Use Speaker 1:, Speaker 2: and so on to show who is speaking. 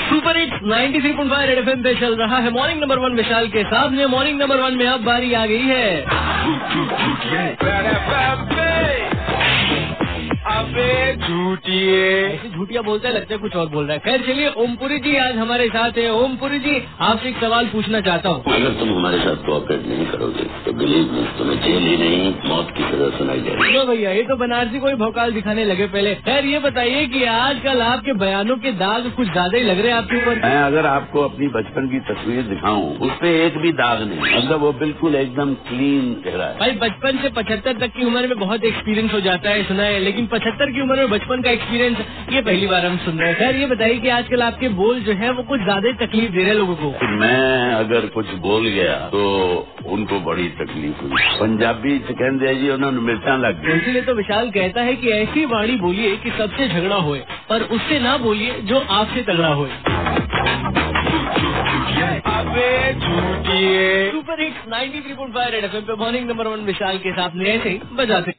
Speaker 1: Super hits 93.5 red FM पे चल रहा है मॉर्निंग नंबर 1 विशाल के सामने। मॉर्निंग नंबर 1 में अब बारी आ गई है।
Speaker 2: अबे झूठिए,
Speaker 1: ऐसे झूठिया बोलता है, लगता है कुछ और बोल रहा है। खैर चलिए, ओमपुरी जी आज हमारे साथ है। ओमपुरी जी, आपसे एक सवाल पूछना चाहता हूँ।
Speaker 3: अगर तुम हमारे साथ कोऑपरेट नहीं करोगे तो बिलीव मी, तुम्हें जेल ही नहीं मौत की सजा सुनाई जाएगी।
Speaker 1: तो भैया, ये तो बनारसी कोई भौकाल दिखाने लगे पहले। खैर ये बताइए कि आजकल आपके बयानों के दाग कुछ ज्यादा ही लग रहे हैं आपके ऊपर।
Speaker 3: मैं अगर आपको अपनी बचपन की तस्वीर दिखाऊं, उस पे एक भी दाग नहीं, मतलब वो बिल्कुल एकदम क्लीन चेहरा है।
Speaker 1: भाई, बचपन से 75 तक की उम्र में बहुत एक्सपीरियंस हो जाता है, सुना है, लेकिन 75 की उम्र में बचपन का एक्सपीरियंस ये पहली बार हम सुन रहे हैं। खैर ये बताइए कि आजकल आपके बोल जो है वो कुछ ज्यादा ही तकलीफ दे रहे हैं लोगों को।
Speaker 3: मैं अगर कुछ बोल गया तो उनको बड़ी तकलीफ हुई। पंजाबी चिकन दे जी उन्होंने मिर्चा लग गई।
Speaker 1: इसलिए तो विशाल कहता है कि ऐसी वाणी बोलिए कि सबसे झगड़ा होए, पर उससे ना बोलिए जो आपसे तगड़ा होए।
Speaker 2: अबे झूठिए।
Speaker 1: सुपर हिट्स 93.5 रेड एफएम पे मॉर्निंग नंबर 1 विशाल के साथ ऐसे ही बजाते